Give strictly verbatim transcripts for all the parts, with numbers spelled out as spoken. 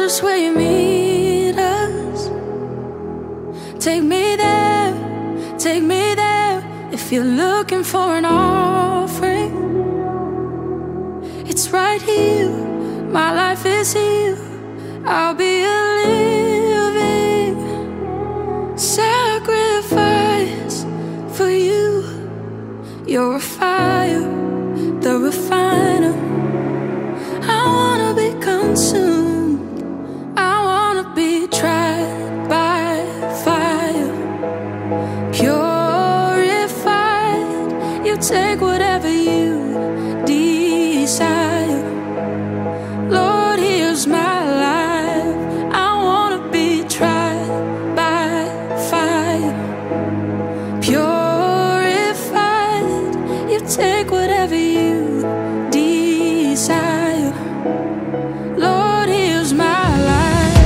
just where you meet us. Take me there, take me there. If you're looking for an offering, it's right here. My life is here. I'll be a living sacrifice for you. You're a fire, the refiner. I wanna be consumed. I wanna be tried by fire, purified. You take whatever you desire. Lord, here's my life. I wanna be tried by fire, purified. You take whatever you desire. Lord, here's my life.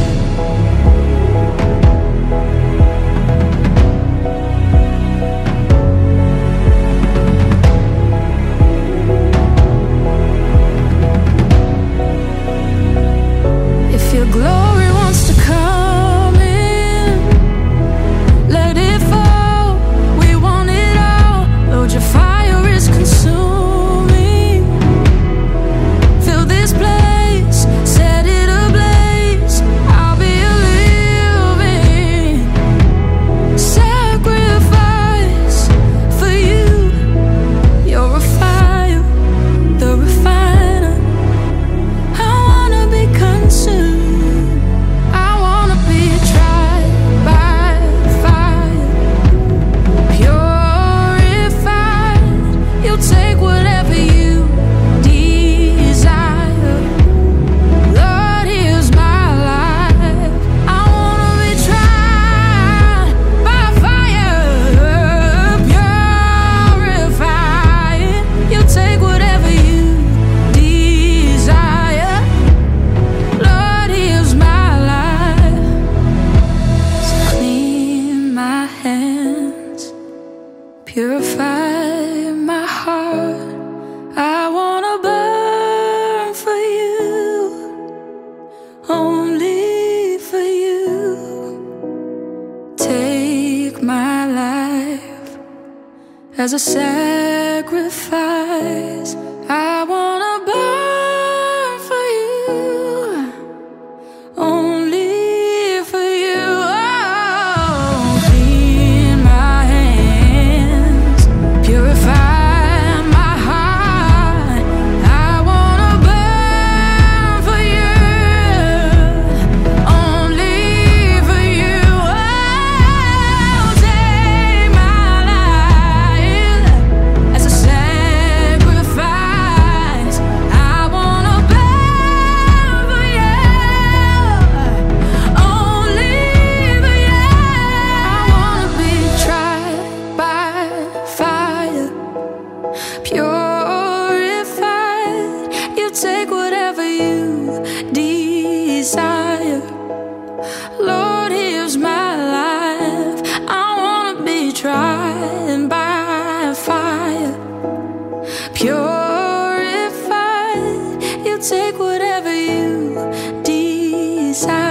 If your glory wants to come in, let it fall. We want it all. Lord, your fire is consuming. Fill this place, set it ablaze. I'll be a living sacrifice for you. You're a fire, the refiner. I wanna be consumed. I wanna be tried by fire, purified. You take whatever you desire. Lord, here's my life. I wanna be tried by fire, purified. You take whatever you desire. Lord, here's my life. So clean my hands, purify my heart. I wanna burn for you, only for you. Take my life as a sacrifice. I wanna burn for you, only for you. Oh, clean my hands, purify my heart. I wanna burn for you, only for you. Oh, take my life as a sacrifice. I wanna burn for you, only for you. I wanna be tried by fire, purified. You take whatever you desire. Lord, here's my life. I wanna be tried by fire, purified. You take whatever you desire.